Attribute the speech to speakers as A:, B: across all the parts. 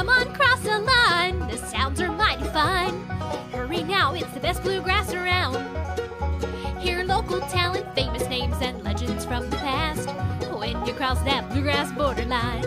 A: Come on, cross the line. The sounds are mighty fine. Hurry now, it's the best bluegrass around. Hear local talent, famous names, and legends from the past when you cross that bluegrass borderline.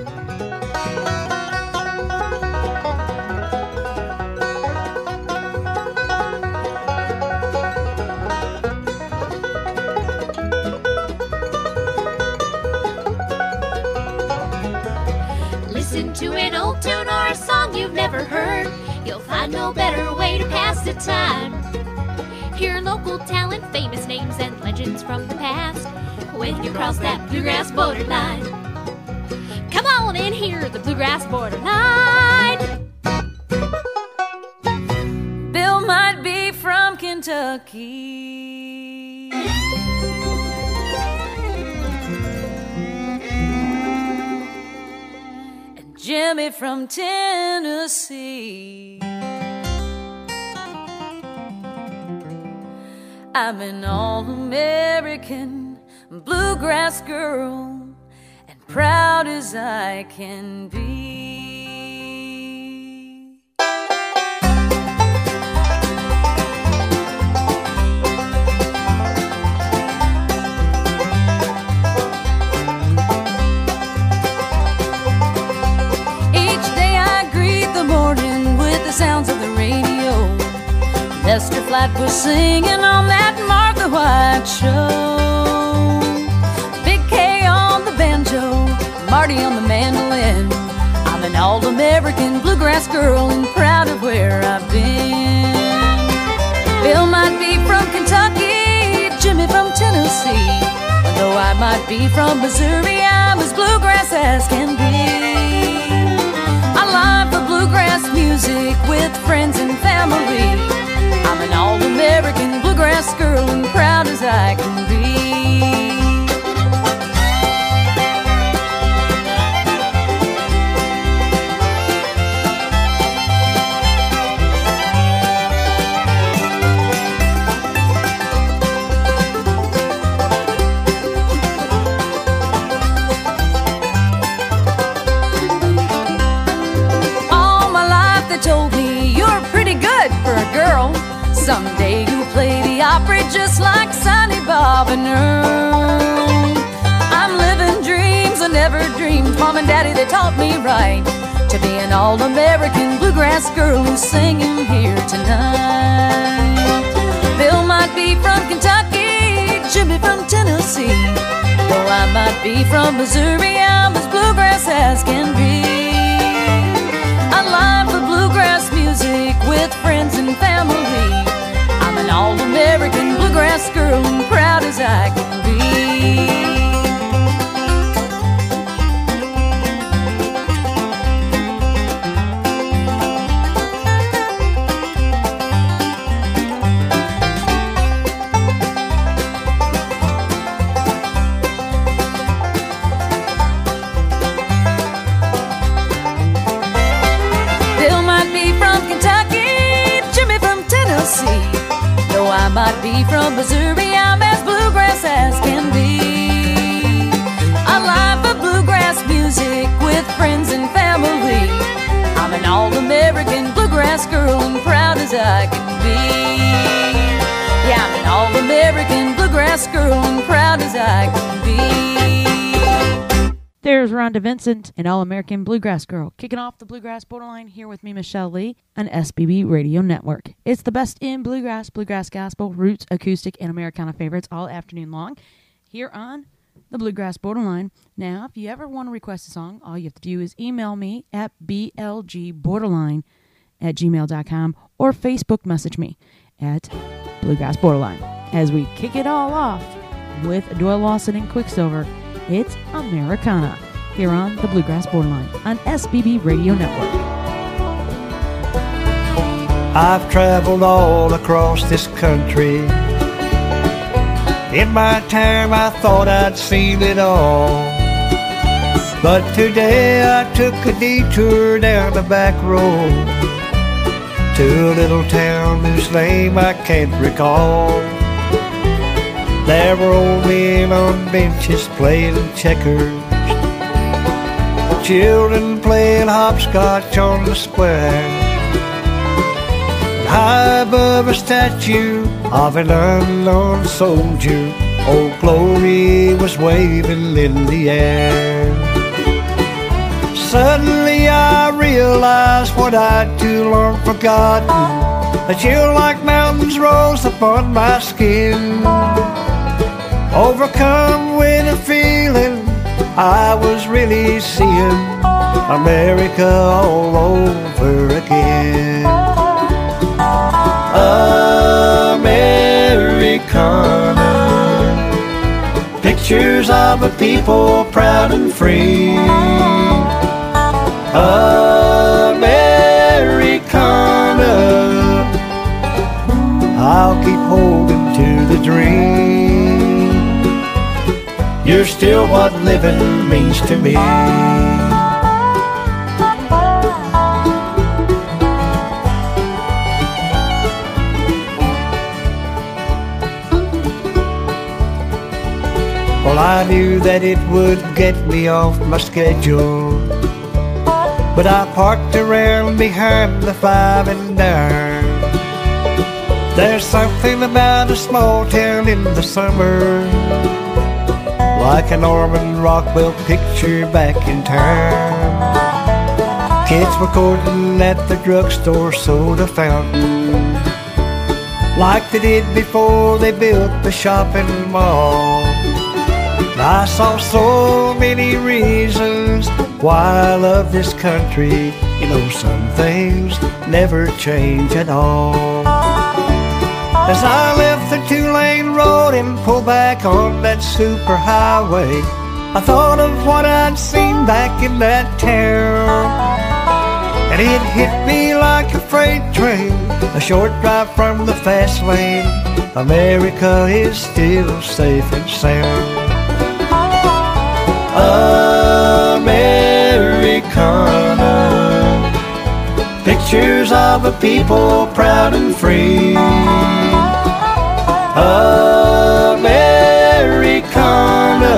A: Listen to an old tune or a song you've never heard. You'll find no better way to pass the time. Hear local talent, famous names, and legends from the past when you cross that bluegrass borderline. Come on and hear the bluegrass borderline.
B: Bill might be from Kentucky, and Jimmy from Tennessee. I'm an all-American bluegrass girl, and proud as I can be. Each day I greet the morning with the sounds of the radio. Lester Flatt was singing on that Martha White show. Big K on the banjo, Marty on the mandolin. I'm an all-American bluegrass girl and proud of where I've been. Bill might be from Kentucky, Jimmy from Tennessee. Though I might be from Missouri, I'm as bluegrass as can be. I love the bluegrass music with friends and family. I'm an all-American bluegrass girl and proud as I can be. All my life they told me you're pretty good for a girl. Someday you'll play the opera just like Sonny, Bob, and Earl. I'm living dreams I never dreamed. Mom and Daddy, they taught me right to be an all-American bluegrass girl who's singing here tonight. Bill might be from Kentucky, Jimmy from Tennessee. Though I might be from Missouri, I'm as bluegrass as can be. I love the bluegrass music with friends and family. I'm an all-American bluegrass girl and proud as I can be. Bill might be from Kentucky, Jimmy from Tennessee. Though I might be from Missouri, I'm as bluegrass as can be. I love the bluegrass music with friends and family. I'm an all-American bluegrass girl and proud as I can be. Yeah, I'm an all-American bluegrass girl and proud as I can be.
C: There's Rhonda Vincent, an all-American bluegrass girl, kicking off the Bluegrass Borderline here with me, Michelle Lee, on SBB Radio Network. It's the best in bluegrass, bluegrass gospel, roots, acoustic, and Americana favorites all afternoon long here on the Bluegrass Borderline. Now, if you ever want to request a song, all you have to do is email me at blgborderline@gmail.com or Facebook message me at Bluegrass Borderline. As we kick it all off with Doyle Lawson and Quicksilver, it's Americana here on the Bluegrass Borderline on SBB Radio Network.
D: I've traveled all across this country. In my time I thought I'd seen it all, but today I took a detour down the back road to a little town whose name I can't recall. There were old men on benches playing checkers, children playing hopscotch on the square. High above a statue of an unknown soldier, Old Glory was waving in the air. Suddenly I realized what I'd too long forgotten. A chill like mountains rose upon my skin. Overcome with a feeling I was really seeing America all over again. Americana, pictures of a people proud and free. Americana, I'll keep holding to the dream. You're still what living means to me. Well, I knew that it would get me off my schedule, but I parked around behind the 5 and dime. There's something about a small town in the summer, like a Norman Rockwell picture back in time. Kids recording at the drugstore soda fountain, like they did before they built the shopping mall. I saw so many reasons why I love this country. You know, some things never change at all. As I left the 2-lane road and pulled back on that superhighway, I thought of what I'd seen back in that town. And it hit me like a freight train, a short drive from the fast lane. America is still safe and sound. Americana, pictures of a people proud and free. Americana,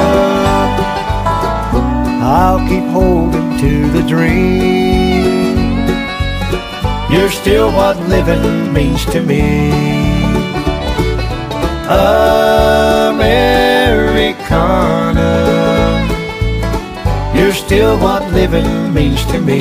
D: I'll keep holding to the dream. You're still what living means to me. Americana, you're still what living means to me.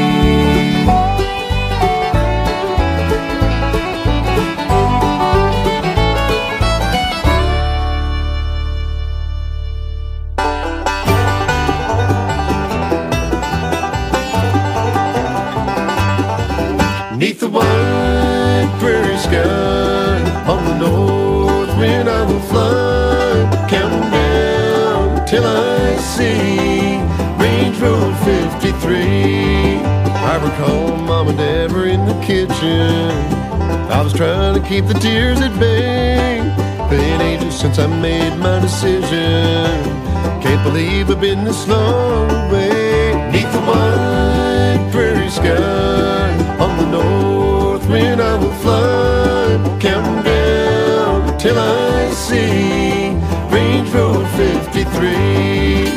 E: Neath the wide prairie sky, on the north wind I will fly, counting down till I see Range Road 53. I recall Mom and Dad were in the kitchen. I was trying to keep the tears at bay. Been ages since I made my decision. Can't believe I've been this long away. Neath the wide prairie sky, on the north wind I will fly, counting down till I see Range Road 53.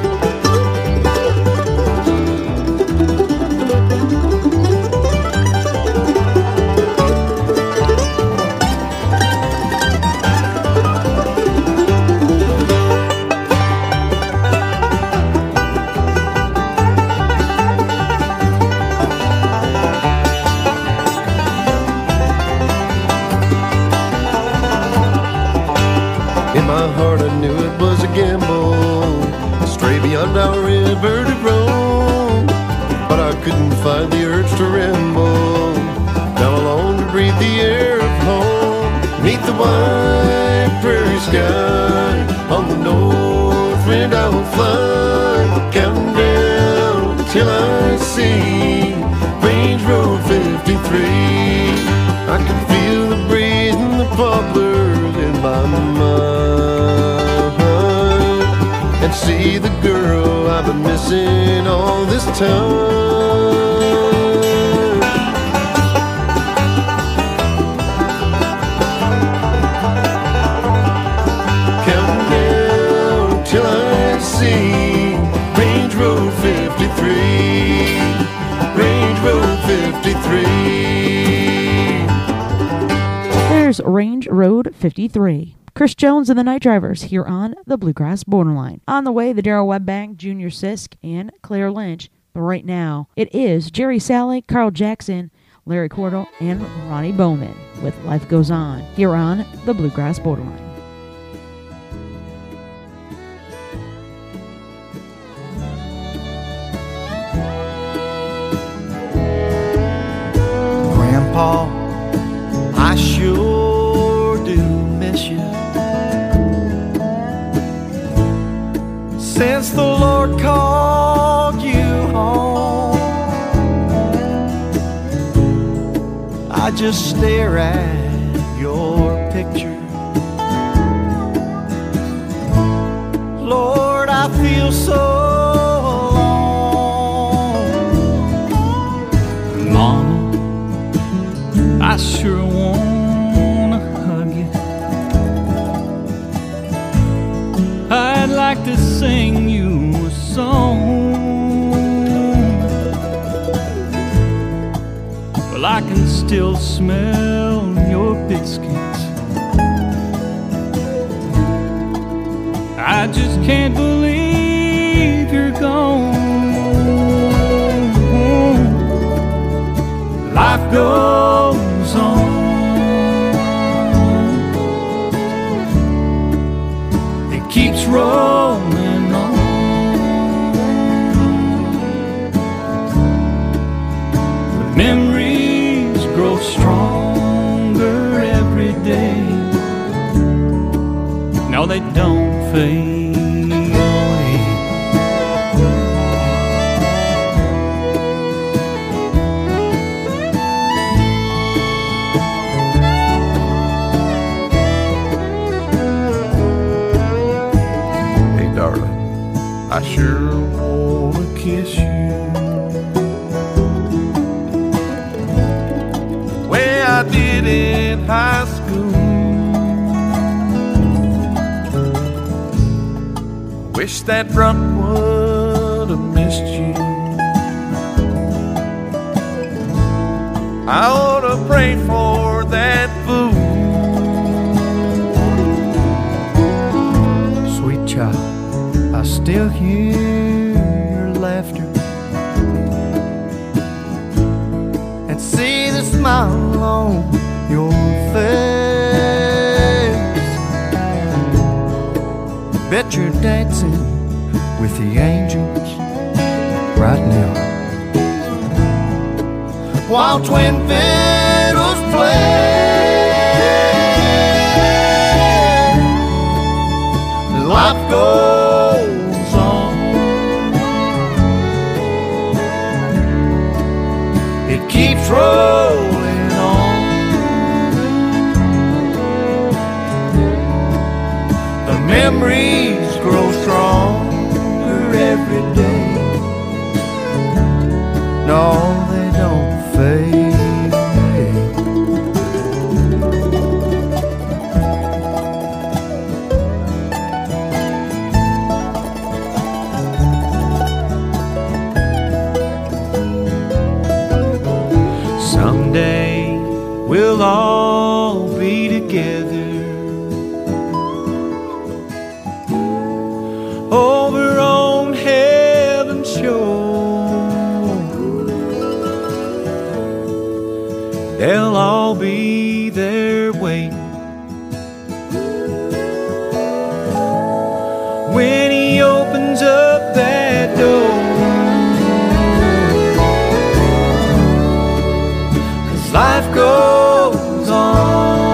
E: In my heart I knew it was a gamble, stray beyond our river to roam, but I couldn't find the urge to ramble, down alone to breathe the air of home. Neath the wide prairie sky, on the north wind I will fly, counting down till I see Range Road 53. I can feel the breeze and the poplars in my mind, and see the girl I've been missing all this time. Counting down till I see Range Road 53.
C: Here's Range Road 53. Chris Jones and the Night Drivers here on the Bluegrass Borderline. On the way, the Darrell Webbank, Junior Sisk, and Claire Lynch. But right now, it is Jerry Salley, Carl Jackson, Larry Cordell, and Ronnie Bowman with Life Goes On here on the Bluegrass Borderline.
D: Grandpa, I sure do miss you. Since the Lord called you home, I just stare at your picture. Lord, I feel so alone.
F: Mama, I sure wanna hug you. I'd like to sing you a song. Well, I can still smell your biscuits. I just can't believe you're gone. Life goes on. It keeps rolling on. The memories grow stronger every day. No, they don't fade away.
E: Hey, darling, I sure wanna kiss you. Way I did in high school. Wish that drunk would have missed you. I ought to pray for that fool.
D: Sweet child, I still hear your laughter and see the smile on your face. Bet you're dancing with the angels right now, while twin fiddles play. Life goes on. It keeps rolling on. The memories grow stronger every day. No, they don't fade.
F: Someday we'll all be together over on heaven's shore. They'll all be there waiting when he opens up that door. Life goes on.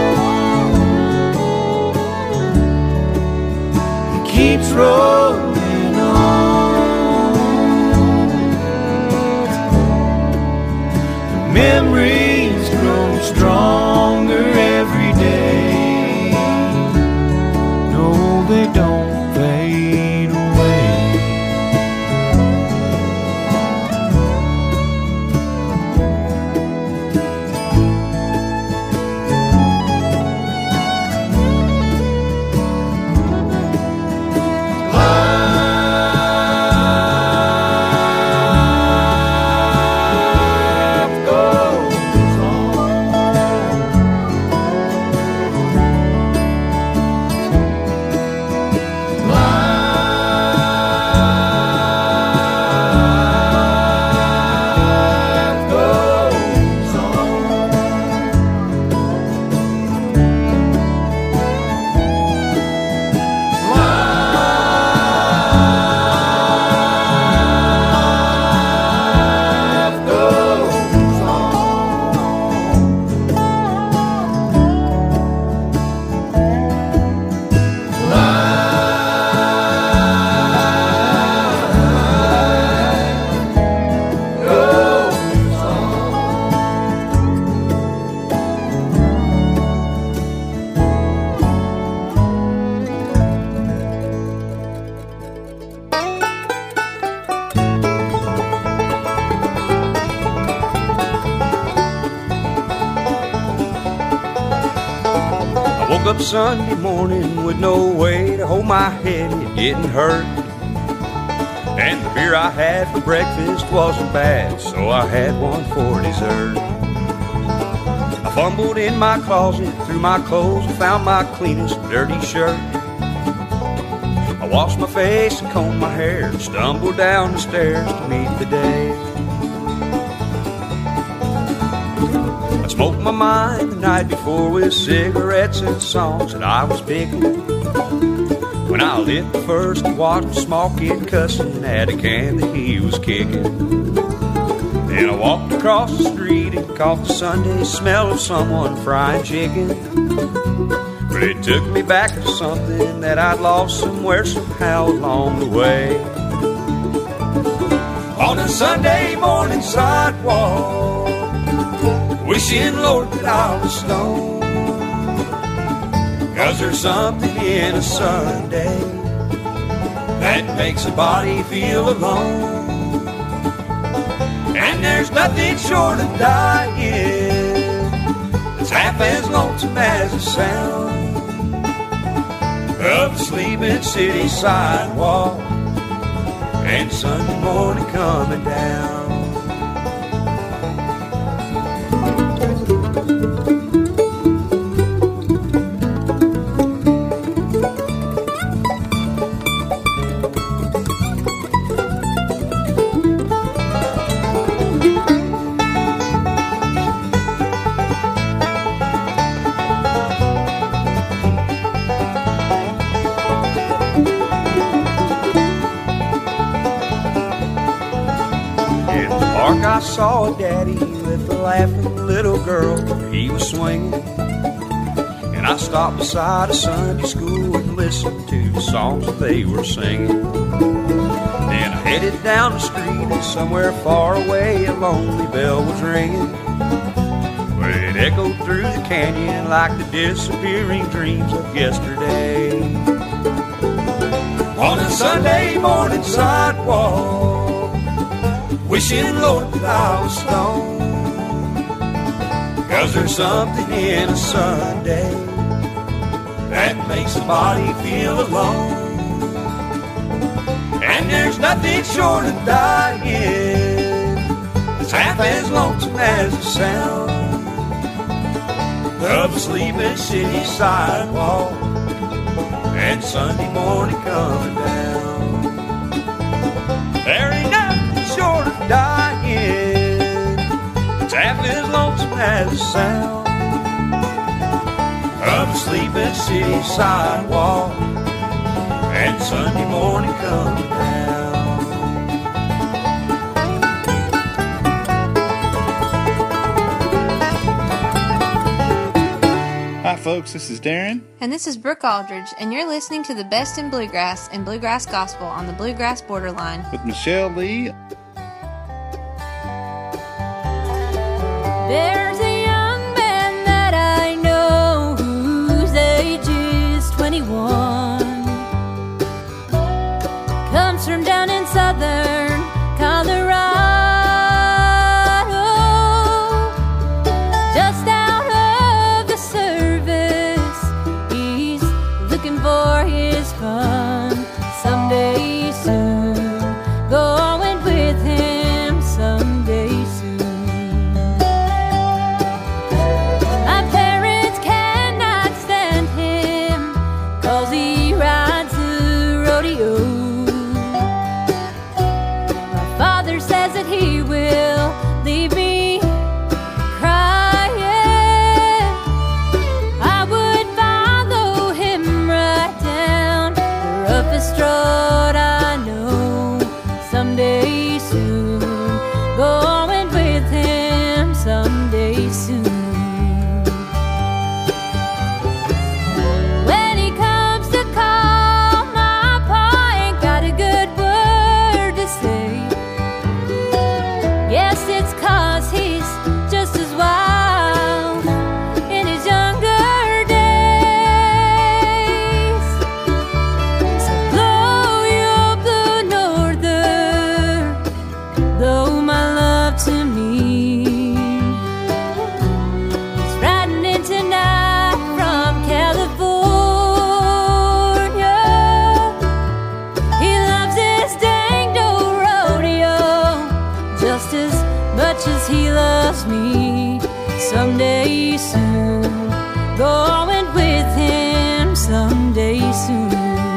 F: It keeps rolling on. The memories grow stronger every
D: Sunday morning with no way to hold my head, it didn't hurt. And the beer I had for breakfast wasn't bad, so I had one for dessert. I fumbled in my closet, through my clothes, and found my cleanest dirty shirt. I washed my face and combed my hair, and stumbled down the stairs to meet the day. I smoked my mind the night before with cigarettes and songs that I was picking. When I lit the first, I watched a small kid cussing at a can that he was kicking. Then I walked across the street and caught the Sunday smell of someone frying chicken. But it took me back to something that I'd lost somewhere somehow along the way. On a Sunday morning sidewalk, wishing, Lord, that I was stoned. 'Cause there's something in a Sunday that makes a body feel alone. And there's nothing short of dying that's half as lonesome as the sound of the sleeping city sidewalk and Sunday morning coming down. I saw a daddy with a laughing little girl, he was swinging. And I stopped beside a Sunday school and listened to the songs that they were singing. Then I headed down the street and somewhere far away a lonely bell was ringing. But it echoed through the canyon like the disappearing dreams of yesterday. On a Sunday morning sidewalk, wishing, Lord, that I was stoned. 'Cause there's something in a Sunday that makes a body feel alone. And there's nothing short of dying that's half as lonesome as the sound of a sleeping city sidewalk and Sunday morning coming down. There ain't nothing short of dying it's half as lonesome as the sound of a sleeping city sidewalk and Sunday morning coming down.
G: Hi folks, this is Darren.
H: And this is Brooke Aldridge, and you're listening to the best in bluegrass and bluegrass gospel on the Bluegrass Borderline.
G: With Michelle Lee.
B: There's a young man that I know whose age is 21. Comes from down in southern Colorado. Just out of the service, he's looking for his fun someday soon. Going with him someday soon. just as much as he loves me. Someday soon, going with him someday soon.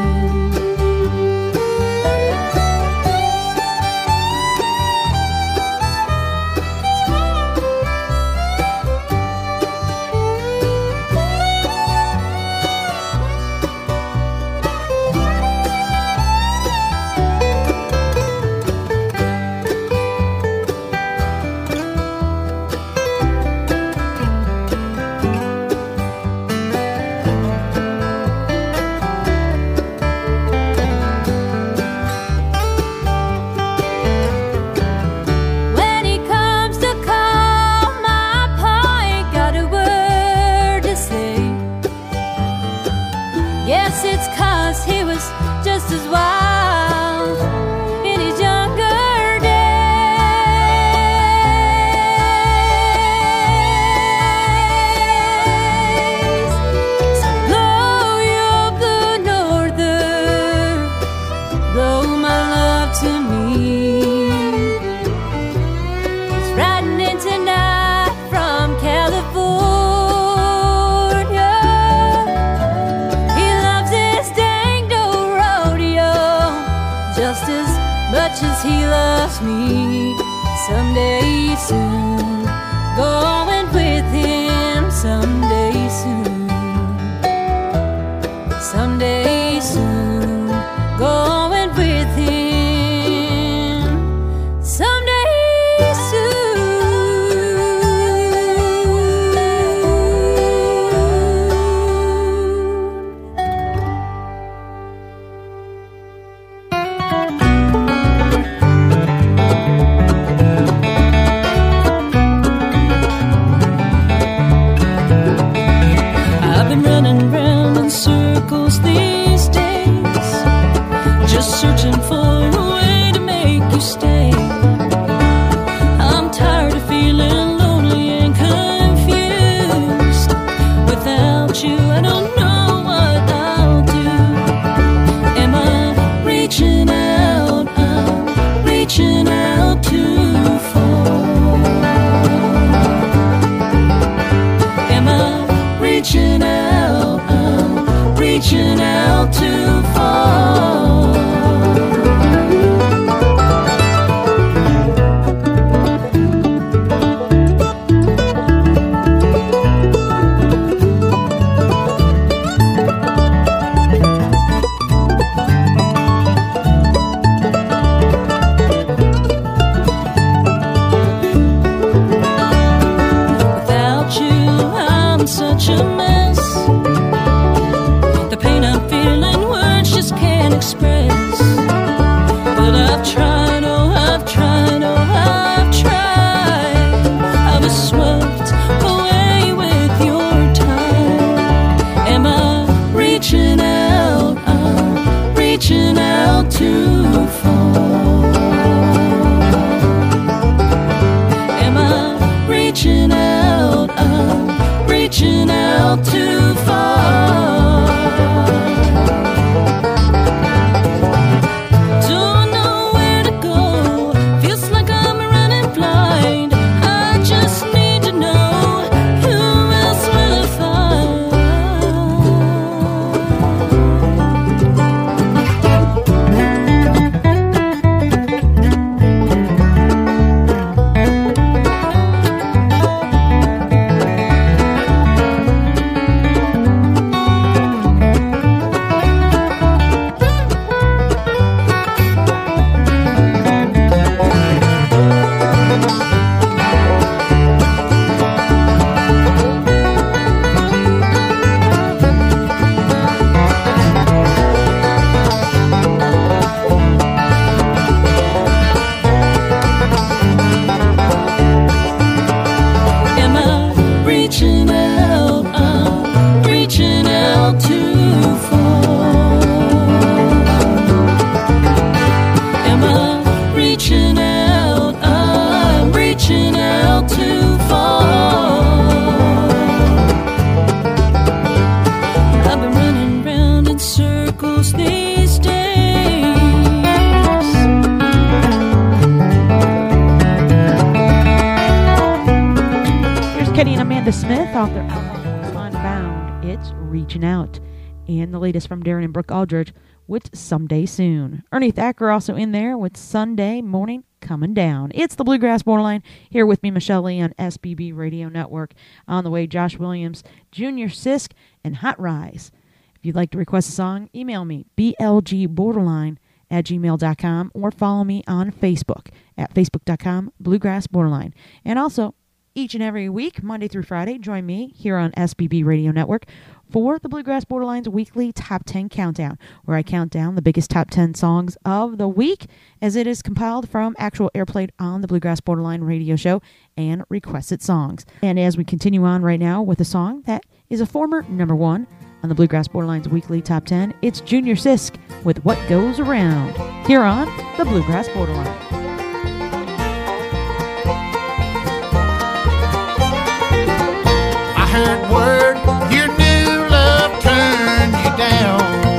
B: He loves me someday soon, going with him someday soon, someday soon, going with him someday soon.
C: Kenny and Amanda Smith off their album Unbound. It's Reaching Out. And the latest from Darren and Brooke Aldridge with Someday Soon. Ernie Thacker also in there with Sunday Morning Coming Down. It's the Bluegrass Borderline here with me, Michelle Lee, on SBB Radio Network. On the way, Josh Williams, Junior Sisk, and Hot Rise. If you'd like to request a song, email me, blgborderline@gmail.com, or follow me on Facebook at facebook.com, Bluegrass Borderline. And also, each and every week, Monday through Friday, join me here on SBB Radio Network for the Bluegrass Borderline's weekly Top 10 Countdown, where I count down the biggest Top 10 songs of the week as it is compiled from actual airplay on the Bluegrass Borderline radio show and requested songs. And as we continue on right now with a song that is a former number one on the Bluegrass Borderline's weekly Top 10, it's Junior Sisk with What Goes Around here on the Bluegrass Borderline.
I: I heard word your new love turned you down,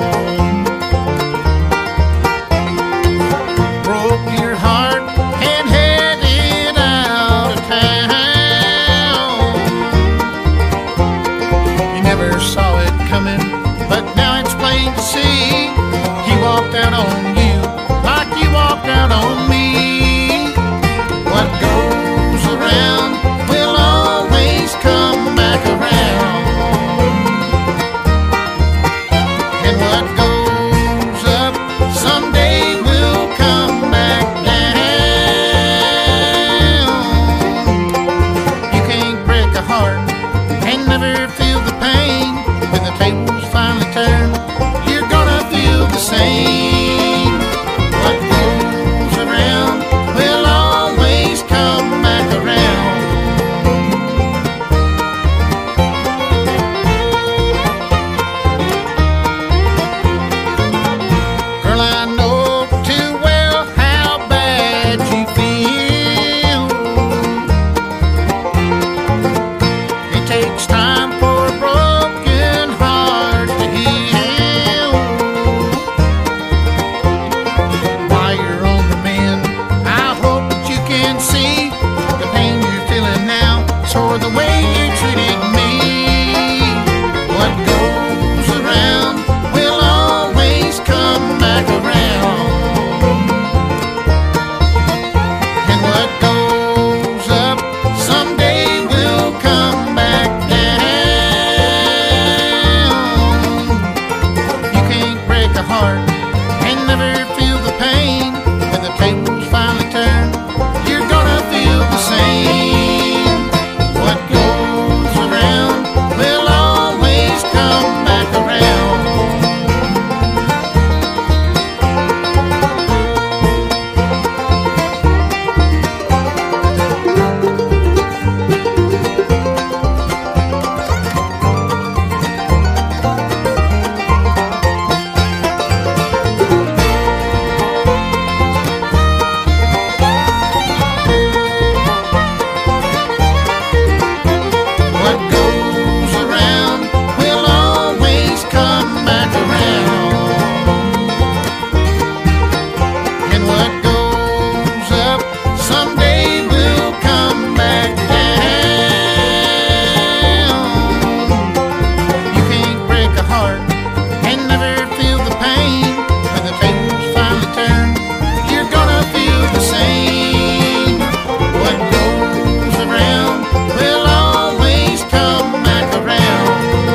I: broke your heart and headed out of town. You never saw it coming, but now it's plain to see. He walked out on you like you walked out on me. What goes around will always come back around, and what goes up someday will come back down. You can't break a heart and never feel the pain. When the tables finally turn, you're gonna feel the same. What goes around will always come back around. Girl, I know too well how bad you feel. It takes time for a broken heart to heal. While you're on the mend, I hope that you can see the pain you're feeling now, or the way you treated me. What goes around will always come back around, and what goes up someday will come back down. You can't break a heart and never feel the pain. When the tables finally turn, you're gonna feel the same. What goes around will always come back around. What goes around will always come back around, and what goes up someday will come back down. You can't break a heart and never feel the pain. When the tables finally turn, you're gonna feel the same. What goes around will always come back around.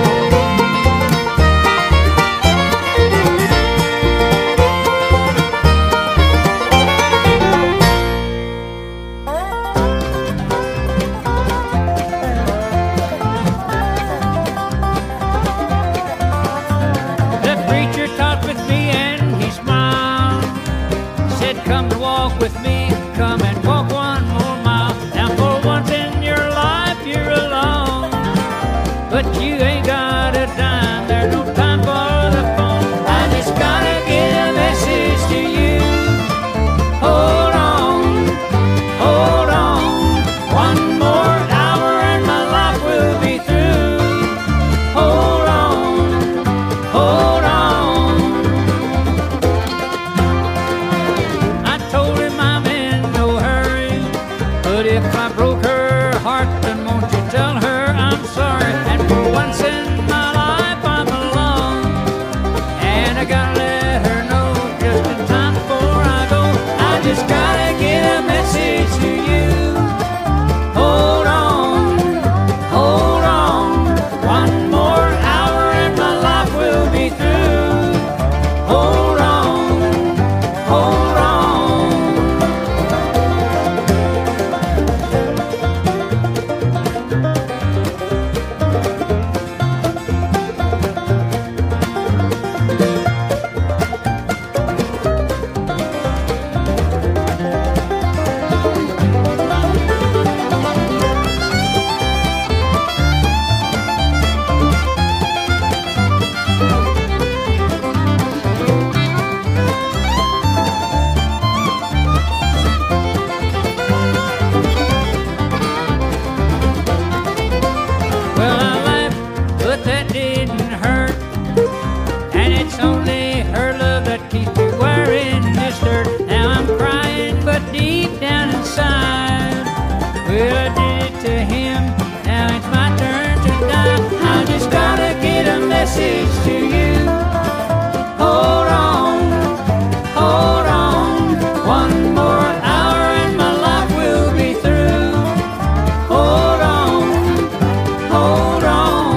F: The preacher talked with me and he smiled. Said, come and walk with me, come and walk one more mile. Now for once in your life you're alone, but you ain't got a dime, there's no time for the phone. I just gotta get a message to you. Hold on, one more hour and my life will be through. Hold on. I told him I'm in no hurry, but if I broke her heart, then won't you tell sorry, and for once in my life I'm alone. And I gotta let her know just in time before I go. I just gotta get a message to you. Hold on, hold on. One more hour and my life will be through. Hold on, hold on. Well, I laughed, but that didn't hurt. And it's only her love that keeps me wearing this dirt. Now I'm crying, but deep down inside, well, I did it to him. Now it's my turn to die. I just gotta get a message to you. Hold on, hold on. One more hour and my life will be through. Hold on, hold on.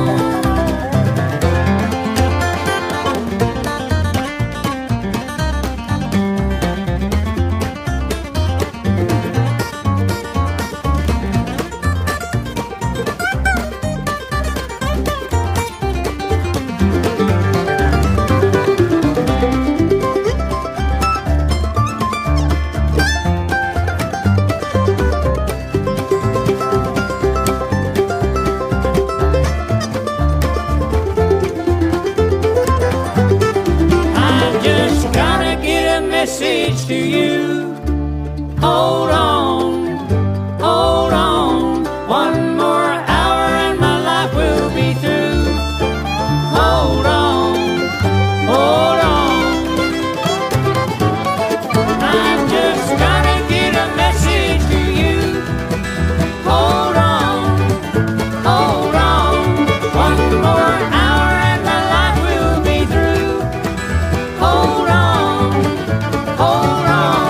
F: I just gotta get a message to you. Hold on, hold on. One more hour and my life will be through. Hold on, hold on. I just gotta get a message to you. Hold on, hold on. One more hour and my life will be through. Hold on, hold on.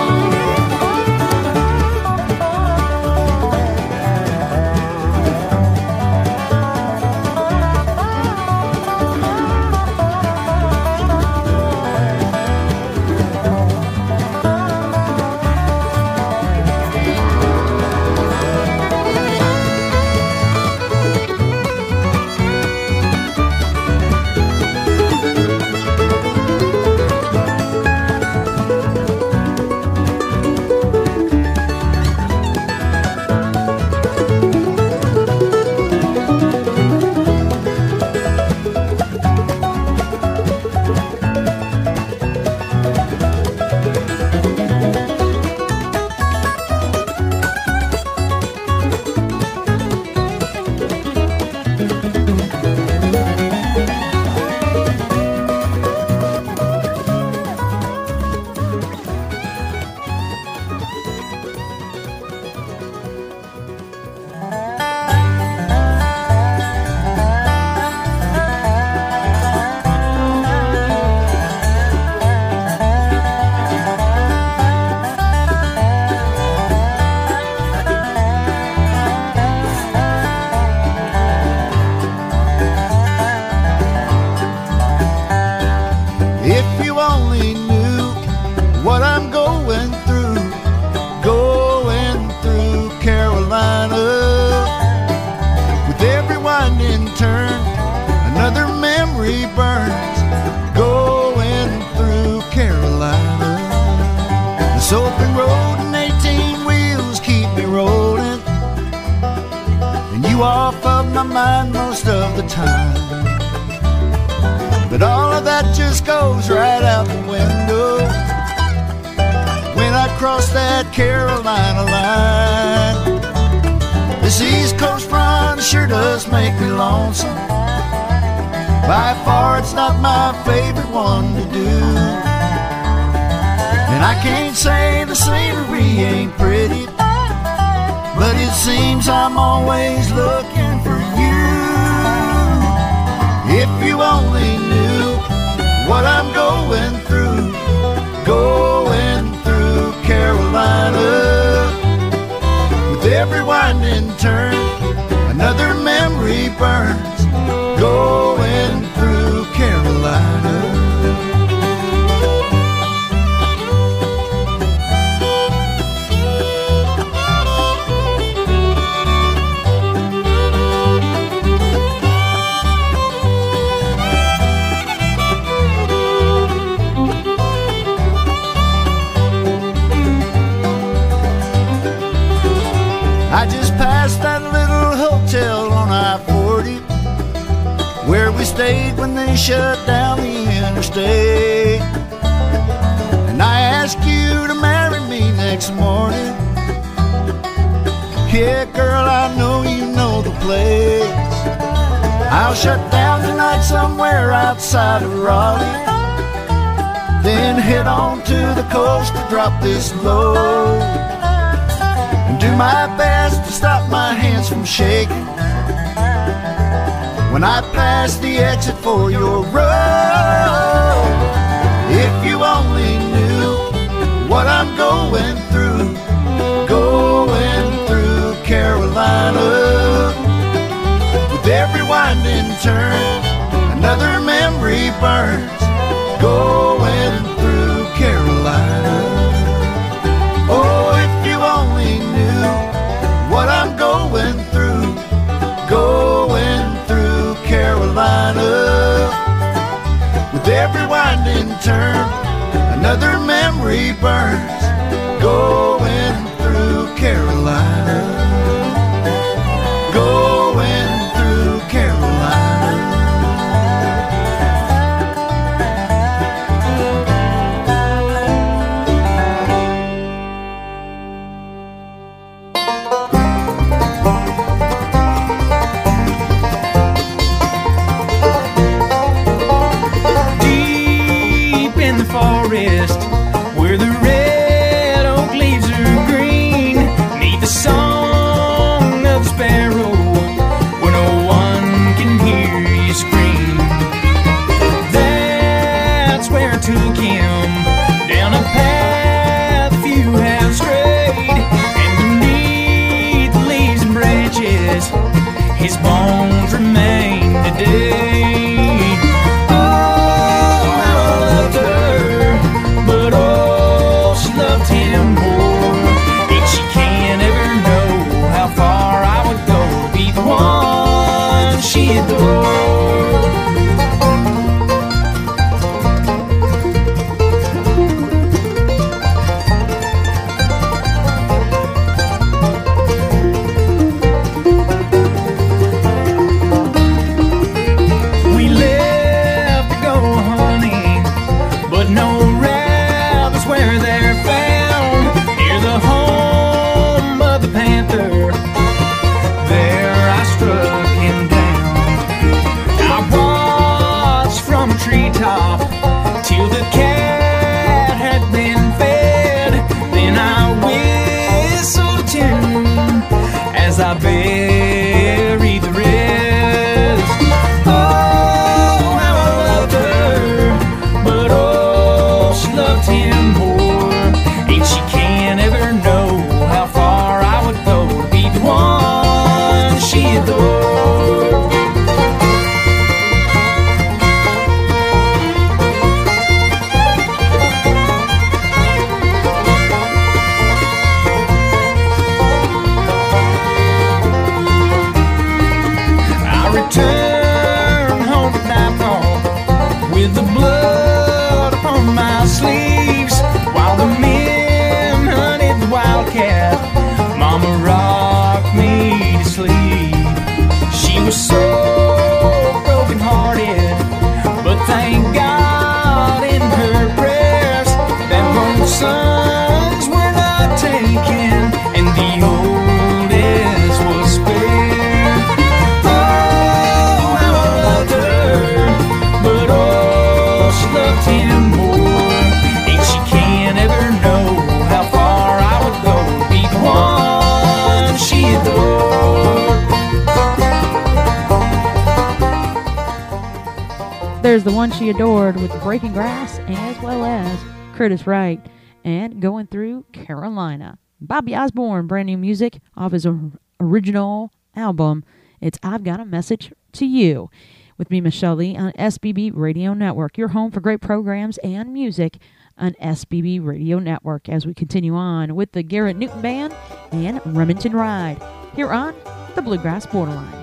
I: If you only knew what I'm going through Carolina. With every winding turn, another memory burns, going through Carolina. This open road and 18 wheels keep me rolling, and you off of my mind most of the time. But all of that just goes right out the window when I cross that Carolina line. This East Coast run sure does make me lonesome. By far it's not my favorite one to do, and I can't say the scenery ain't pretty, but it seems I'm always looking for you. If you only knew what I'm going through Carolina. With every winding turn, another memory burns, going through Carolina. I just passed that little hotel on I-40 where we stayed when they shut down the interstate. And I asked you to marry me next morning. Yeah, girl, I know you know the place. I'll shut down tonight somewhere outside of Raleigh, then head on to the coast to drop this load. Do my best to stop my hands from shaking when I pass the exit for your road. If you only knew what I'm going through Carolina. With every winding turn, another memory burns, going through Carolina. Oh, if you only knew what I'm going through Carolina. With every winding turn, another memory burns, going through Carolina. Going through Carolina.
F: Forest where the red oak leaves are green, neath the song of the sparrow where no one can hear you scream. That's where I took him, down a path few have strayed, and beneath the leaves and branches his bones remain today. She adored. We left to go hunting, but no rabbits where they're found. Near the home of the panther, there I struck him down. Treetop till the cat had been fed, then I whistled a tune as I buried the rest. Oh, how I loved her, but oh, she loved him more, and she can't ever know how far I would go to be the one she adored.
C: There's the one she adored with Breaking Grass, as well as Curtis Wright and Going Through Carolina. Bobby Osborne, brand new music off his original album. It's I've Got a Message to You. With me, Michelle Lee, on SBB Radio Network, your home for great programs and music on SBB Radio Network, as we continue on with the Garrett Newton Band and Remington Ride here on the Bluegrass Borderline.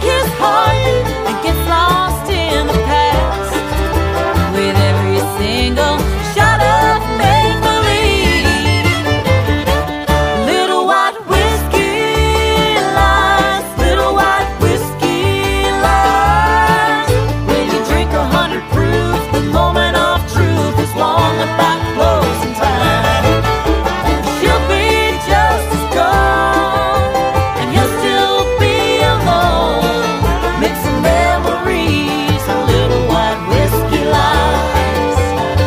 B: his heart and gets lost in the past with every single shot of make-believe. Little white whiskey lies, little white whiskey lies. When you drink 100 proof, the moment of truth is long about closing time. She'll be just as gone, and he'll still be alone. Mixing memories and little white whiskey lies.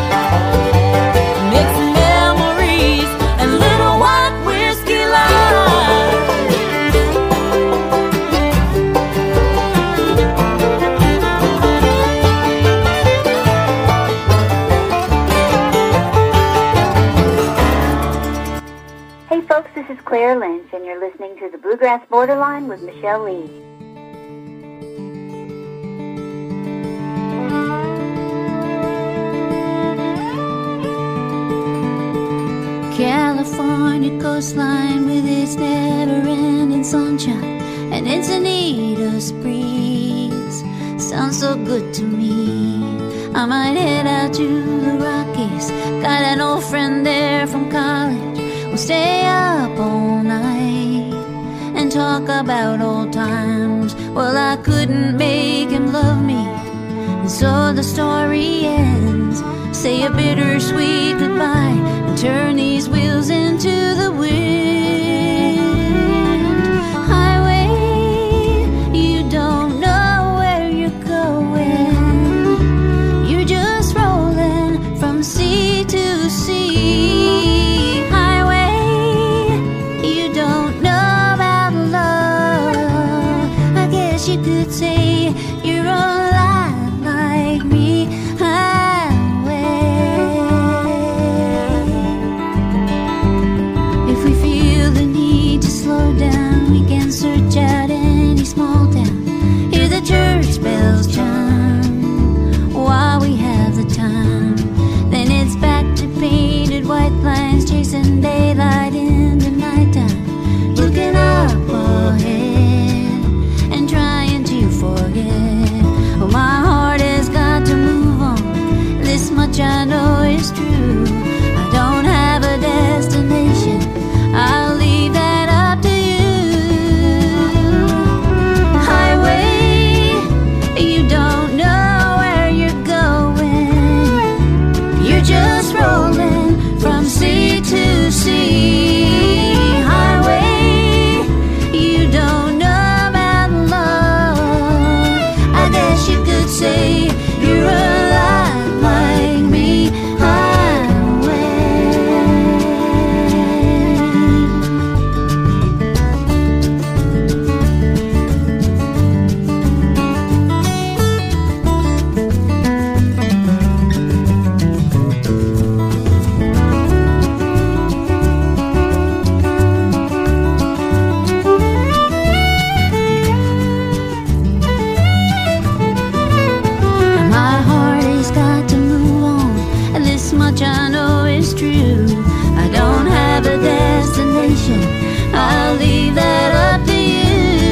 B: Mixing memories and little white whiskey lies.
J: Hey folks, this is Claire Lynch, and you're listening to the Bluegrass Borderline with Michelle Lee.
K: California coastline with its never-ending sunshine and Encinitas breeze sounds so good to me. I might head out to the Rockies, got an old friend there from college. We'll stay up all night and talk about old times. Well, I couldn't make him love me, and so the story ends. Say a bittersweet goodbye and turn these wheels into the wind. Highway, you don't know where you're going. You're just rolling from sea to sea. Highway, you don't know about love. I guess you could say you're a lot like me. If we feel the need to slow down, we can search out any small town, hear the church bells chime while we have the time. Then it's back to painted white lines, chasing daylight into nighttime, looking up ahead and trying to forget. Oh, my heart has got to move on, this much I know is true. I don't have a destination, I'll leave that up to you. Highway, you don't know where you're going. You're just rolling from sea to sea. Highway, you don't know about love. I guess you could say you're a lot like me. My heart has got to move on, and this much I know is true. I don't have a destination, I'll leave that up to you.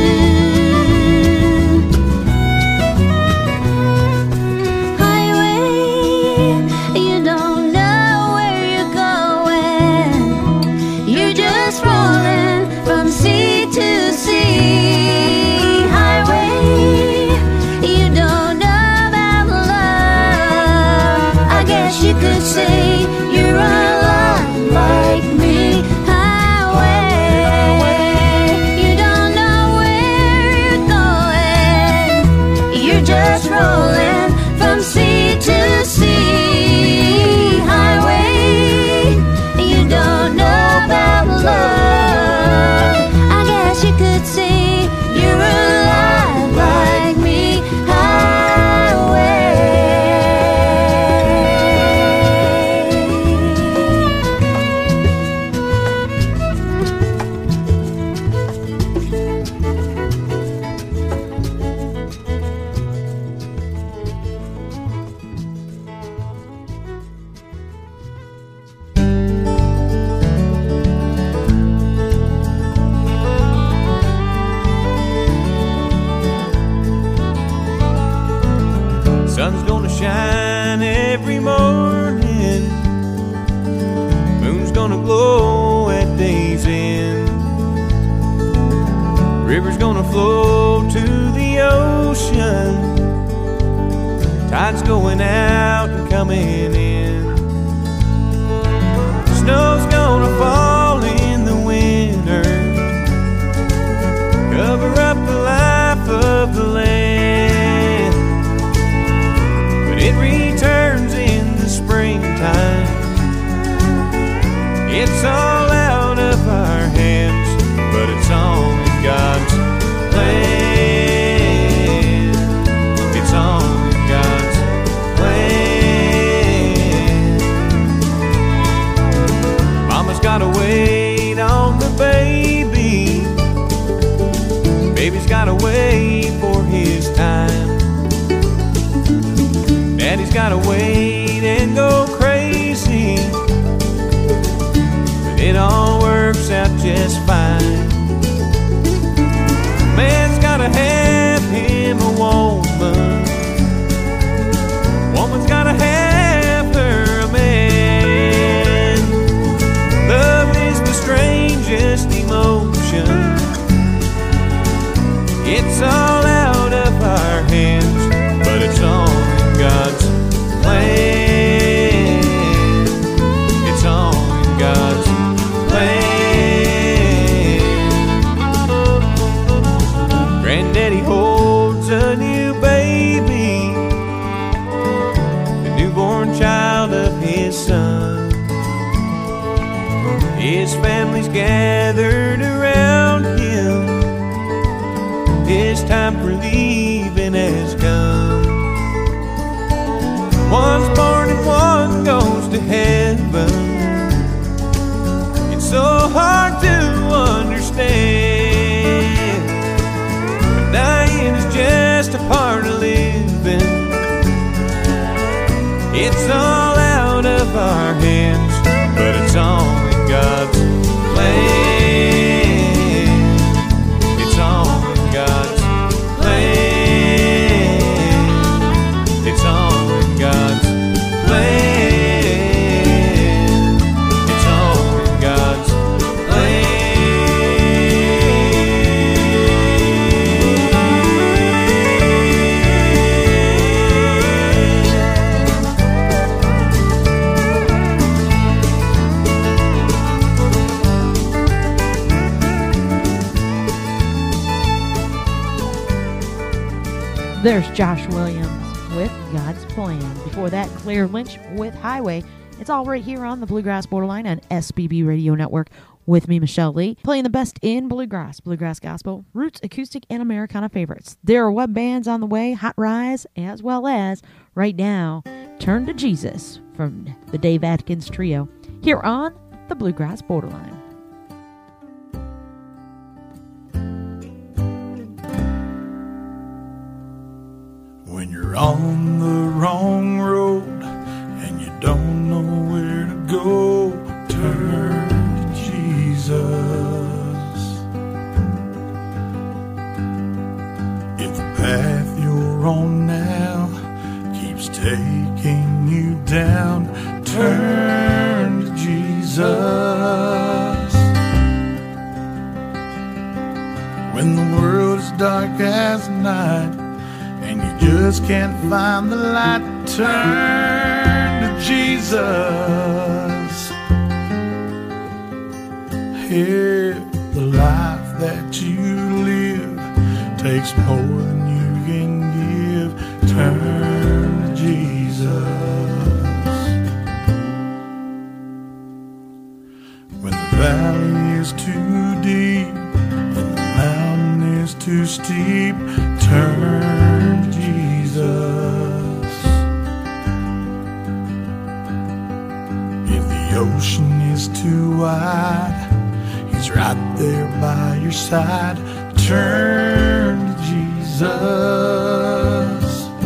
K: Highway, you don't know where you're going. You're just rolling from sea to sea. Highway, you don't know about love. I guess you could say you're a lot like me. Highway, you don't know where you're going. You're just rolling from sea to sea. Highway, you don't know about love. I guess you could say you're a lot like me. Highway.
L: every morning. Moon's gonna glow at day's end. River's gonna flow to the ocean. Tide's going out and coming in. Snow's gonna fall in the winter, cover up the life of the land. But it returns in the springtime. It's all out of our hands, but it's all in God's plan. It's all in God's plan. Mama's gotta wait on the baby. Baby's gotta wait for his time. Daddy's gotta wait and go crazy. But it all works out just fine. Man's gotta have him a woman. Woman's gotta have her a man. Love is the strangest emotion. It's all out of our hands, but it's all in God's plan. It's all in God's plan. Granddaddy holds a new baby, the newborn child of his son. His family's gathered around him. His time for leaving has come. One's born and one goes to heaven. It's so hard to understand, but dying is just a part of living. It's all out of our hands, but it's all in God's plan. It's all in God's plan. It's all in God's plan. It's all in God's
C: There's Josh Williams with God's Plan. Before that, Claire Lynch with Highway. It's all right here on the Bluegrass Borderline on SBB Radio Network with me, Michelle Lee, playing the best in bluegrass, bluegrass gospel, roots, acoustic, and Americana favorites. There are web bands on the way, Hot Rise, as well as, right now, Turn to Jesus from the Dave Atkins Trio here on the Bluegrass Borderline.
M: When you're on the wrong road and you don't know where to go, turn to Jesus. If the path you're on now keeps taking you down, turn to Jesus. When the world is dark as night and you just can't find the light, turn to Jesus. Here, the life that you live takes more than you can give. Turn to Jesus. When the valley is too deep and the mountain is too steep, turn to Jesus. If the ocean is too wide, He's right there by your side. Turn to Jesus.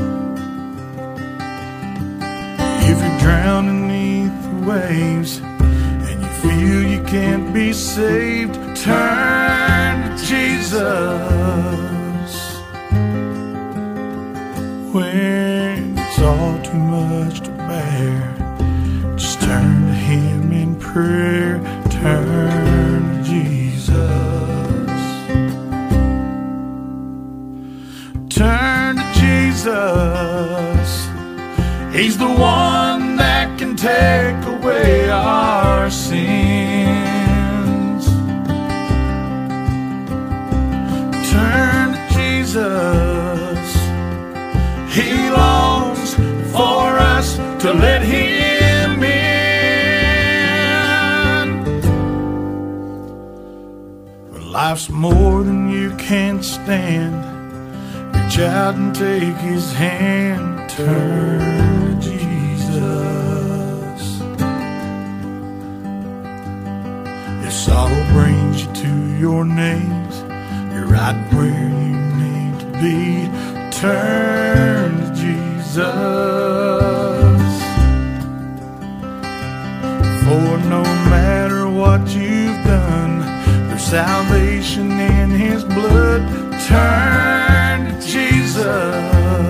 M: If you're drowning beneath the waves and you feel you can't be saved, turn to Jesus. When it's all too much to bear take away our sins. Turn to Jesus. He longs for us to let him in. But life's more than you can stand. Reach out and take his hand. Turn to Jesus. If sorrow brings you to your knees, you're right where you need to be. Turn to Jesus. For no matter what you've done, there's salvation in his blood. Turn to Jesus.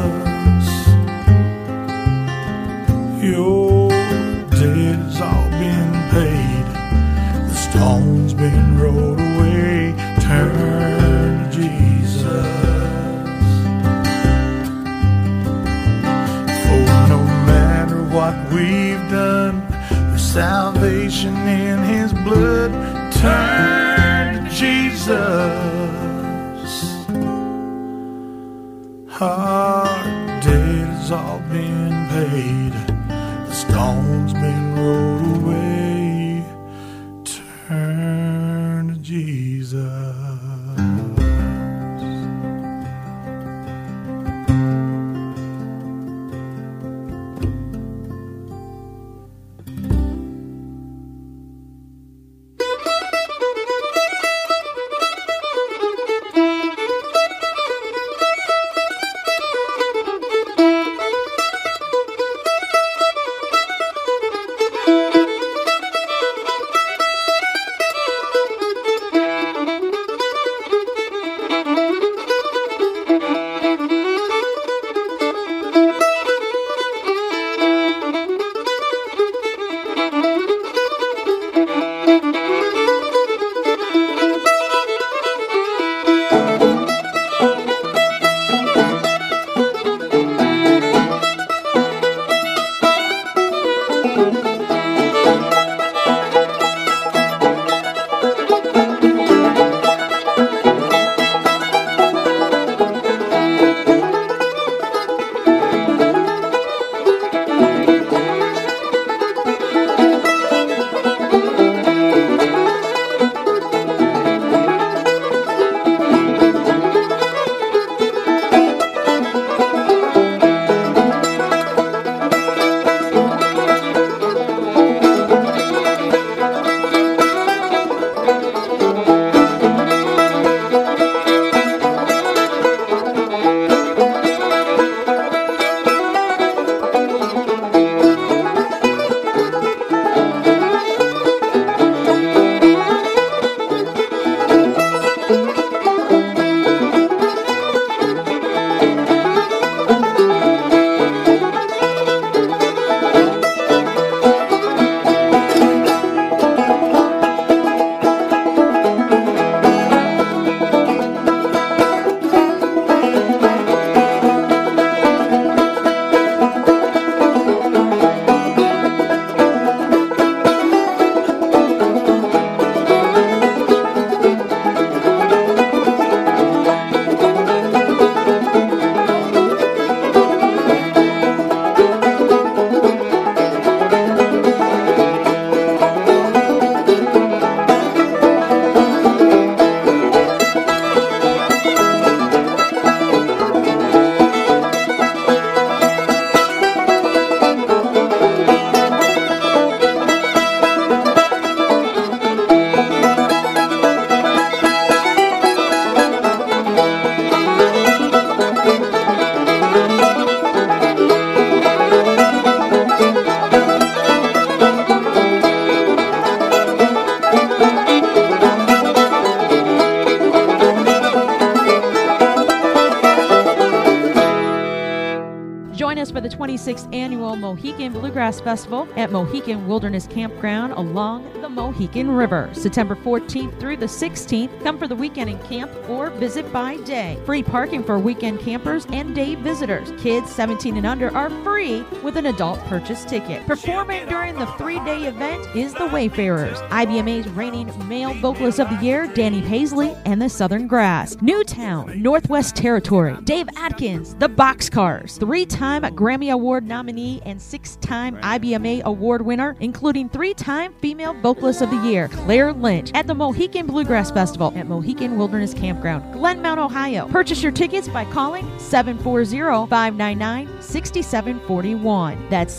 M: Your debt has all been paid. The stone's been rolled away. Turn to Jesus. For no matter what we've done, there's salvation in his blood. Turn to Jesus. Our debt has all been paid. The stone's been rolled away. Turn to Jesus.
C: 26th Annual Mohican Bluegrass Festival at Mohican Wilderness Campground along the Mohican River, September 14th through the 16th. Come for the weekend in camp or visit by day. Free parking for weekend campers and day visitors. Kids 17 and under are free with an adult purchase ticket. Performing during the 3-day event is the Wayfarers, IBMA's reigning male vocalist of the year, Danny Paisley and the Southern Grass, Newtown, Northwest Territory, Dave Atkins, the Boxcars, 3-time Grammy Award nominee and 6-time IBMA Award winner, including 3-time Female Vocalist of the Year, Claire Lynch, at the Mohican Bluegrass Festival at Mohican Wilderness Campground, Glenmount, Ohio. Purchase your tickets by calling 740-599-6741. That's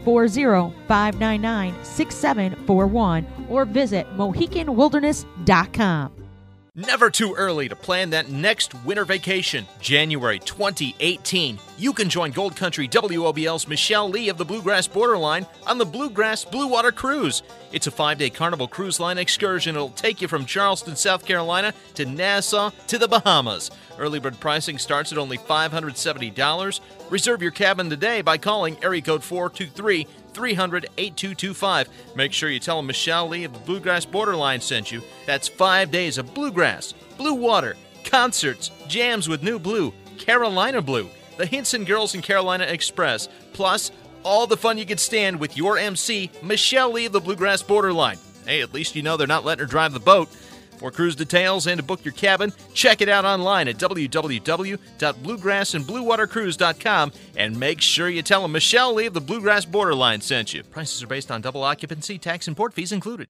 C: 740-599-6741, or visit MohicanWilderness.com.
N: Never too early to plan that next winter vacation. January 2018, you can join Gold Country WOBL's Michelle Lee of the Bluegrass Borderline on the Bluegrass Blue Water Cruise. It's a 5-day Carnival Cruise Line excursion. It'll take you from Charleston, South Carolina to Nassau to the Bahamas. Early bird pricing starts at only $570. Reserve your cabin today by calling area code 423-300-8225. Make sure you tell them Michelle Lee of the Bluegrass Borderline sent you. That's 5 days of bluegrass, blue water, concerts, jams with New Blue, Carolina Blue, the Hinson Girls and Carolina Express, plus all the fun you could stand with your MC, Michelle Lee of the Bluegrass Borderline. Hey, at least you know they're not letting her drive the boat. For cruise details and to book your cabin, check it out online at www.bluegrassandbluewatercruise.com and make sure you tell them Michelle Lee of the Bluegrass Borderline sent you. Prices are based on double occupancy, tax and port fees included.